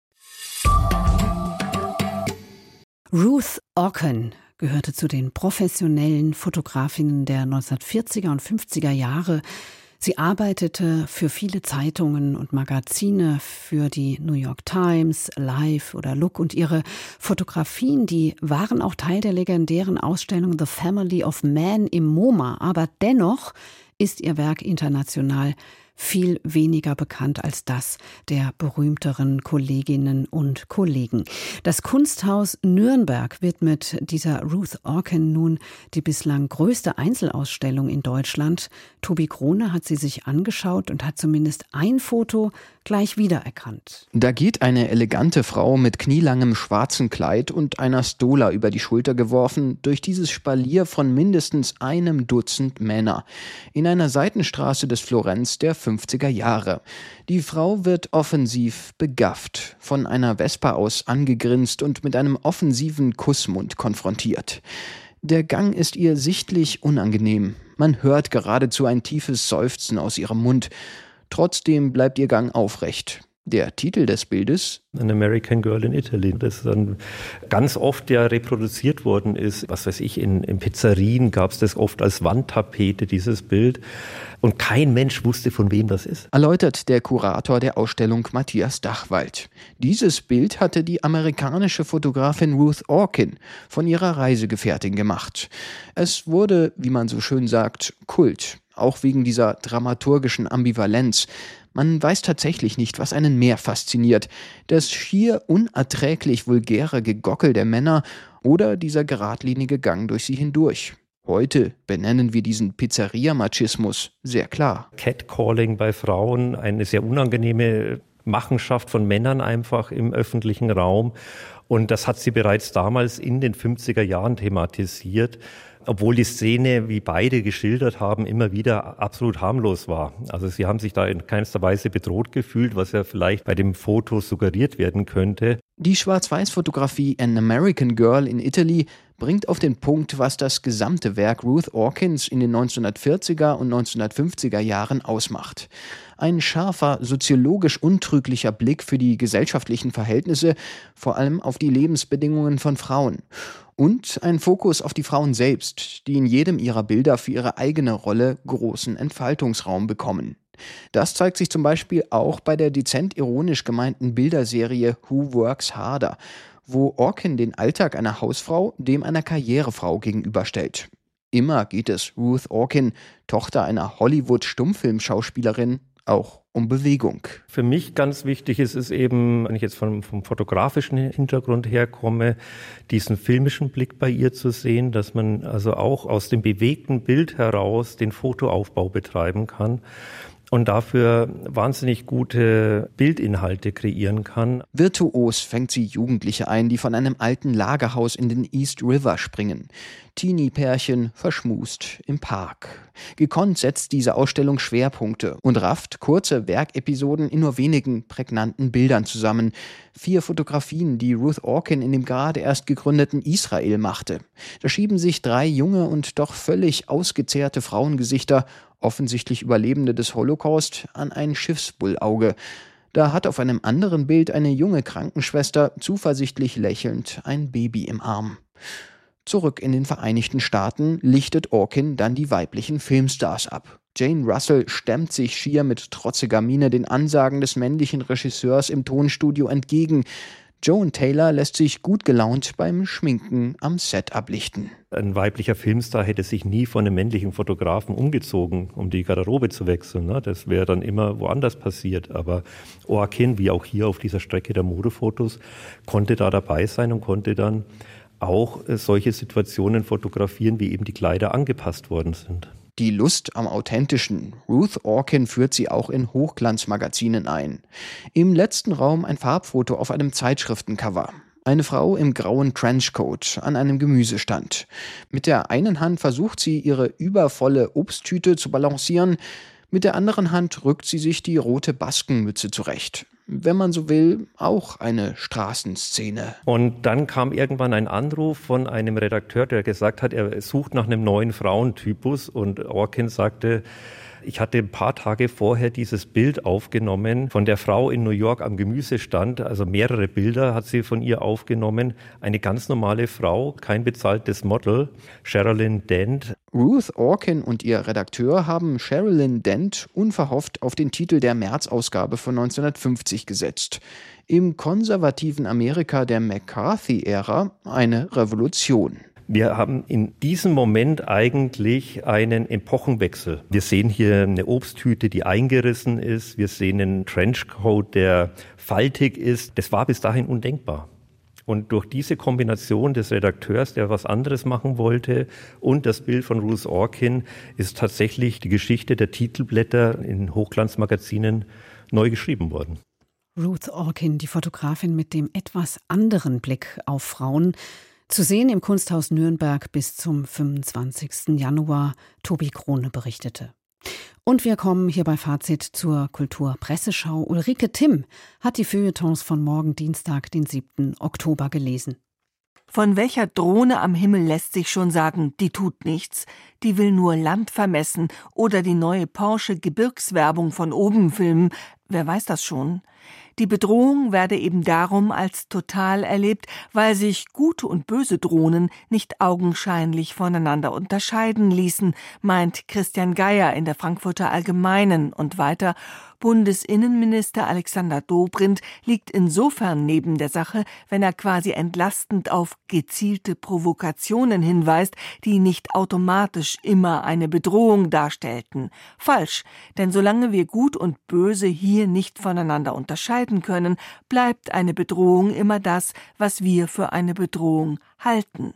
Ruth Orkin gehörte zu den professionellen Fotografinnen der 1940er und 50er Jahre. Sie arbeitete für viele Zeitungen und Magazine, für die New York Times, Life oder Look. Und ihre Fotografien, die waren auch Teil der legendären Ausstellung The Family of Man im MoMA. Aber dennoch ist ihr Werk international viel weniger bekannt als das der berühmteren Kolleginnen und Kollegen. Das Kunsthaus Nürnberg wird mit dieser Ruth Orkin nun die bislang größte Einzelausstellung in Deutschland. Tobi Krone hat sie sich angeschaut und hat zumindest ein Foto gleich wiedererkannt. Da geht eine elegante Frau mit knielangem schwarzen Kleid und einer Stola über die Schulter geworfen durch dieses Spalier von mindestens einem Dutzend Männer in einer Seitenstraße des Florenz der 50er Jahre. Die Frau wird offensiv begafft, von einer Vespa aus angegrinst und mit einem offensiven Kussmund konfrontiert. Der Gang ist ihr sichtlich unangenehm. Man hört geradezu ein tiefes Seufzen aus ihrem Mund. Trotzdem bleibt ihr Gang aufrecht. Der Titel des Bildes: An American Girl in Italy, das dann ganz oft ja reproduziert worden ist. Was weiß ich, in Pizzerien gab es das oft als Wandtapete, dieses Bild. Und kein Mensch wusste, von wem das ist. Erläutert der Kurator der Ausstellung Matthias Dachwald. Dieses Bild hatte die amerikanische Fotografin Ruth Orkin von ihrer Reisegefährtin gemacht. Es wurde, wie man so schön sagt, Kult. Auch wegen dieser dramaturgischen Ambivalenz. Man weiß tatsächlich nicht, was einen mehr fasziniert. Das schier unerträglich vulgäre Gegockel der Männer oder dieser geradlinige Gang durch sie hindurch. Heute benennen wir diesen Pizzeria-Machismus sehr klar. Catcalling bei Frauen, eine sehr unangenehme Machenschaft von Männern einfach im öffentlichen Raum. Und das hat sie bereits damals in den 50er Jahren thematisiert. Obwohl die Szene, wie beide geschildert haben, immer wieder absolut harmlos war. Also sie haben sich da in keinster Weise bedroht gefühlt, was ja vielleicht bei dem Foto suggeriert werden könnte. Die Schwarz-Weiß-Fotografie An American Girl in Italy bringt auf den Punkt, was das gesamte Werk Ruth Orkins in den 1940er und 1950er Jahren ausmacht. Ein scharfer, soziologisch untrüglicher Blick für die gesellschaftlichen Verhältnisse, vor allem auf die Lebensbedingungen von Frauen. Und ein Fokus auf die Frauen selbst, die in jedem ihrer Bilder für ihre eigene Rolle großen Entfaltungsraum bekommen. Das zeigt sich zum Beispiel auch bei der dezent ironisch gemeinten Bilderserie Who Works Harder, wo Orkin den Alltag einer Hausfrau dem einer Karrierefrau gegenüberstellt. Immer geht es Ruth Orkin, Tochter einer Hollywood-Stummfilmschauspielerin, auch um Bewegung. Für mich ganz wichtig ist es eben, wenn ich jetzt vom fotografischen Hintergrund herkomme, diesen filmischen Blick bei ihr zu sehen, dass man also auch aus dem bewegten Bild heraus den Fotoaufbau betreiben kann und dafür wahnsinnig gute Bildinhalte kreieren kann. Virtuos fängt sie Jugendliche ein, die von einem alten Lagerhaus in den East River springen. Teenie-Pärchen verschmust im Park. Gekonnt setzt diese Ausstellung Schwerpunkte und rafft kurze Werkepisoden in nur wenigen prägnanten Bildern zusammen. 4 Fotografien, die Ruth Orkin in dem gerade erst gegründeten Israel machte. Da schieben sich 3 junge und doch völlig ausgezehrte Frauengesichter, offensichtlich Überlebende des Holocaust, an ein Schiffsbullauge. Da hat auf einem anderen Bild eine junge Krankenschwester zuversichtlich lächelnd ein Baby im Arm. Zurück in den Vereinigten Staaten lichtet Orkin dann die weiblichen Filmstars ab. Jane Russell stemmt sich schier mit trotziger Miene den Ansagen des männlichen Regisseurs im Tonstudio entgegen. Joan Taylor lässt sich gut gelaunt beim Schminken am Set ablichten. Ein weiblicher Filmstar hätte sich nie von einem männlichen Fotografen umgezogen, um die Garderobe zu wechseln. Das wäre dann immer woanders passiert. Aber Orkin, wie auch hier auf dieser Strecke der Modefotos, konnte da dabei sein und konnte dann auch solche Situationen fotografieren, wie eben die Kleider angepasst worden sind. Die Lust am Authentischen. Ruth Orkin führt sie auch in Hochglanzmagazinen ein. Im letzten Raum ein Farbfoto auf einem Zeitschriftencover. Eine Frau im grauen Trenchcoat an einem Gemüsestand. Mit der einen Hand versucht sie, ihre übervolle Obsttüte zu balancieren. Mit der anderen Hand rückt sie sich die rote Baskenmütze zurecht. Wenn man so will, auch eine Straßenszene. Und dann kam irgendwann ein Anruf von einem Redakteur, der gesagt hat, er sucht nach einem neuen Frauentypus. Und Orkin sagte, ich hatte ein paar Tage vorher dieses Bild aufgenommen von der Frau in New York am Gemüsestand. Also mehrere Bilder hat sie von ihr aufgenommen. Eine ganz normale Frau, kein bezahltes Model, Sherilyn Dent. Ruth Orkin und ihr Redakteur haben Sherilyn Dent unverhofft auf den Titel der März-Ausgabe von 1950 gesetzt. Im konservativen Amerika der McCarthy-Ära eine Revolution. Wir haben in diesem Moment eigentlich einen Epochenwechsel. Wir sehen hier eine Obsttüte, die eingerissen ist. Wir sehen einen Trenchcoat, der faltig ist. Das war bis dahin undenkbar. Und durch diese Kombination des Redakteurs, der was anderes machen wollte, und das Bild von Ruth Orkin ist tatsächlich die Geschichte der Titelblätter in Hochglanzmagazinen neu geschrieben worden. Ruth Orkin, die Fotografin mit dem etwas anderen Blick auf Frauen. Zu sehen im Kunsthaus Nürnberg bis zum 25. Januar. Tobi Krone berichtete. Und wir kommen hier bei Fazit zur Kulturpresseschau. Ulrike Timm hat die Feuilletons von morgen Dienstag, den 7. Oktober gelesen. Von welcher Drohne am Himmel lässt sich schon sagen, die tut nichts, die will nur Land vermessen oder die neue Porsche Gebirgswerbung von oben filmen, wer weiß das schon? Die Bedrohung werde eben darum als total erlebt, weil sich gute und böse Drohnen nicht augenscheinlich voneinander unterscheiden ließen, meint Christian Geier in der Frankfurter Allgemeinen und weiter: Bundesinnenminister Alexander Dobrindt liegt insofern neben der Sache, wenn er quasi entlastend auf gezielte Provokationen hinweist, die nicht automatisch immer eine Bedrohung darstellten. Falsch, denn solange wir Gut und Böse hier nicht voneinander unterscheiden können, bleibt eine Bedrohung immer das, was wir für eine Bedrohung halten.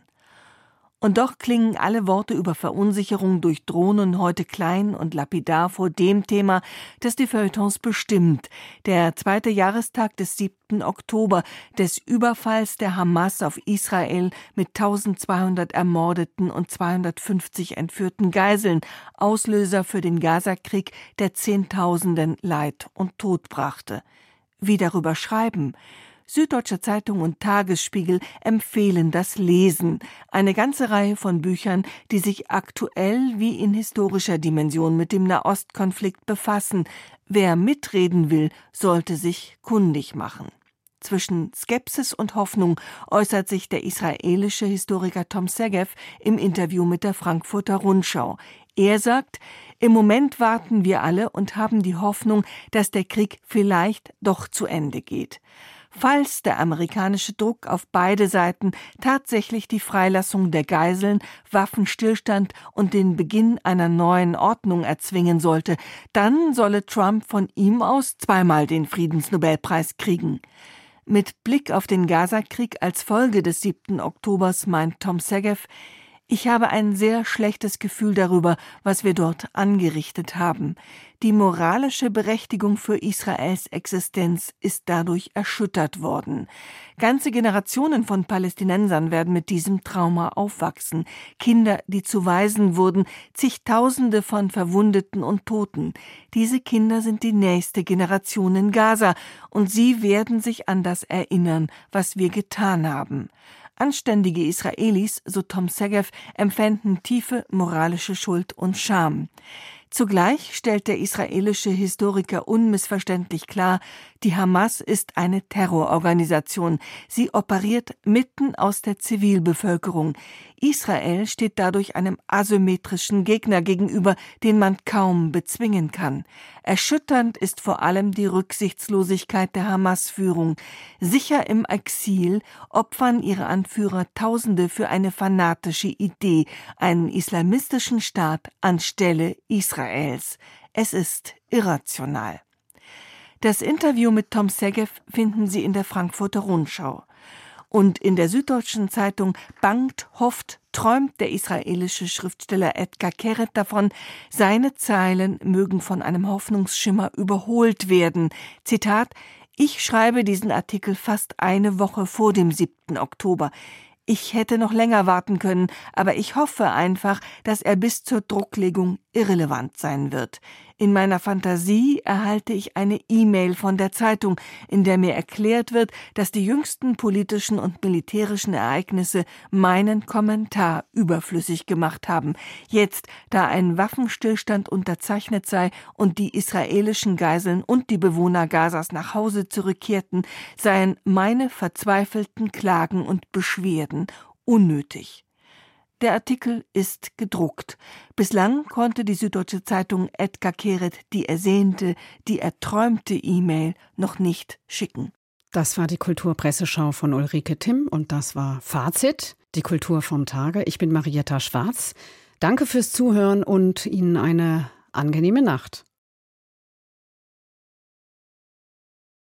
Und doch klingen alle Worte über Verunsicherung durch Drohnen heute klein und lapidar vor dem Thema, das die Feuilletons bestimmt: der 2. Jahrestag des 7. Oktober, des Überfalls der Hamas auf Israel mit 1200 Ermordeten und 250 entführten Geiseln, Auslöser für den Gazakrieg, der Zehntausenden Leid und Tod brachte. Wie darüber schreiben? Süddeutsche Zeitung und Tagesspiegel empfehlen das Lesen. Eine ganze Reihe von Büchern, die sich aktuell wie in historischer Dimension mit dem Nahostkonflikt befassen. Wer mitreden will, sollte sich kundig machen. Zwischen Skepsis und Hoffnung äußert sich der israelische Historiker Tom Segev im Interview mit der Frankfurter Rundschau. Er sagt: Im Moment warten wir alle und haben die Hoffnung, dass der Krieg vielleicht doch zu Ende geht. Falls der amerikanische Druck auf beide Seiten tatsächlich die Freilassung der Geiseln, Waffenstillstand und den Beginn einer neuen Ordnung erzwingen sollte, dann solle Trump von ihm aus zweimal den Friedensnobelpreis kriegen. Mit Blick auf den Gazakrieg als Folge des 7. Oktobers meint Tom Segev: Ich habe ein sehr schlechtes Gefühl darüber, was wir dort angerichtet haben. Die moralische Berechtigung für Israels Existenz ist dadurch erschüttert worden. Ganze Generationen von Palästinensern werden mit diesem Trauma aufwachsen. Kinder, die zu Waisen wurden, zigtausende von Verwundeten und Toten. Diese Kinder sind die nächste Generation in Gaza und sie werden sich an das erinnern, was wir getan haben. Anständige Israelis, so Tom Segev, empfänden tiefe moralische Schuld und Scham. Zugleich stellt der israelische Historiker unmissverständlich klar: Die Hamas ist eine Terrororganisation. Sie operiert mitten aus der Zivilbevölkerung. Israel steht dadurch einem asymmetrischen Gegner gegenüber, den man kaum bezwingen kann. Erschütternd ist vor allem die Rücksichtslosigkeit der Hamas-Führung. Sicher im Exil opfern ihre Anführer Tausende für eine fanatische Idee, einen islamistischen Staat anstelle Israels. Es ist irrational. Das Interview mit Tom Segev finden Sie in der Frankfurter Rundschau. Und in der Süddeutschen Zeitung bangt, hofft, träumt der israelische Schriftsteller Etgar Keret davon, seine Zeilen mögen von einem Hoffnungsschimmer überholt werden. Zitat: Ich schreibe diesen Artikel fast eine Woche vor dem 7. Oktober. Ich hätte noch länger warten können, aber ich hoffe einfach, dass er bis zur Drucklegung irrelevant sein wird. In meiner Fantasie erhalte ich eine E-Mail von der Zeitung, in der mir erklärt wird, dass die jüngsten politischen und militärischen Ereignisse meinen Kommentar überflüssig gemacht haben. Jetzt, da ein Waffenstillstand unterzeichnet sei und die israelischen Geiseln und die Bewohner Gazas nach Hause zurückkehrten, seien meine verzweifelten Klagen und Beschwerden unnötig. Der Artikel ist gedruckt. Bislang konnte die Süddeutsche Zeitung Etgar Keret die ersehnte, die erträumte E-Mail noch nicht schicken. Das war die Kulturpresseschau von Ulrike Timm und das war Fazit, die Kultur vom Tage. Ich bin Marietta Schwarz. Danke fürs Zuhören und Ihnen eine angenehme Nacht.